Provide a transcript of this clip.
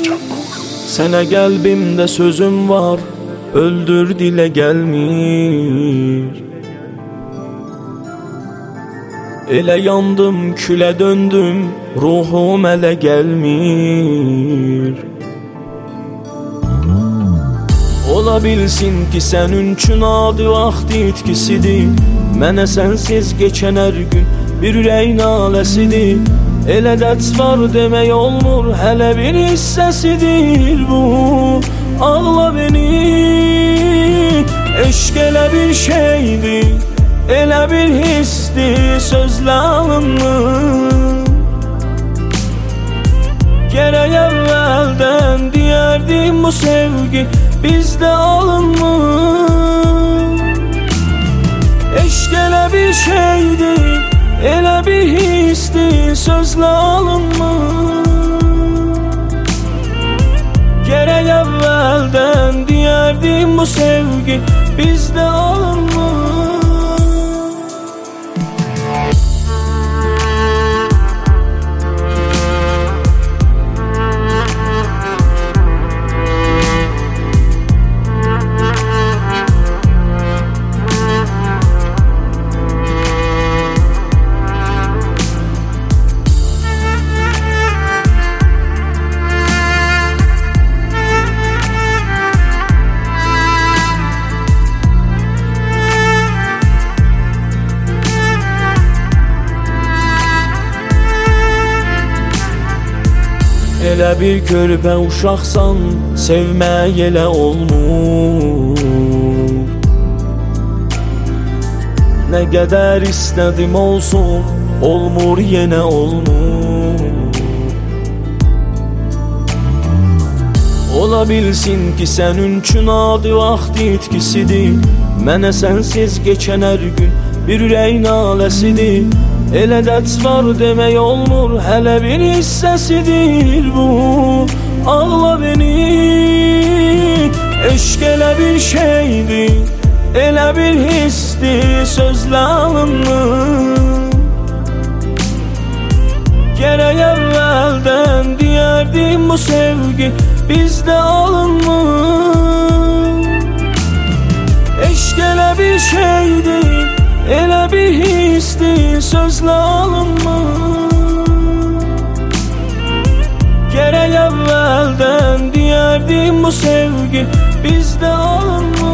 Sənə qəlbimdə sözüm var, öldür dilə gəlmir. Elə yandım, külə döndüm, ruhum ələ gəlmir. Ola bilsin ki sənin üçün adi vaxt itkisidir. Mənə sənsiz keçən hər gün bir ürək naləsidir. Elə dərd var demək olmur, hələ bir hissəsidir bu. Ağla beni, eşq elə bir şeydir, elə bir hisdir, sözlə alınmır. Gərək əvvəldən deyərdim bu sevgi bizdə alınmır. Eşq elə bir şeydir, elə bir hisdir, sözlə alınmır. Gərək əvvəldən deyərdim bu sevgi bizdə alınmır. Elə bir körpə uşaqsan, sevmək elə olmur. Nə qədər istədim olsun, olmur yenə olmur. Ola bilsin ki sənin üçün adi vaxt itkisidir. Mənə sənsiz keçən hər gün bir ürək naləsidir. Elə dərd var demək olmur, hələ bir hissəsidir bu. Ağla beni, eşq elə bir şeydir, elə bir hisdir, sözlə alınmır. Gərək əvvəldən deyərdim bu sevgi bizdə alınmır. Eşq elə bir şeydir, elə bir hisdir, sözlə alınmır. Gərək əvvəldən deyərdim bu sevgi bizdə alınmır.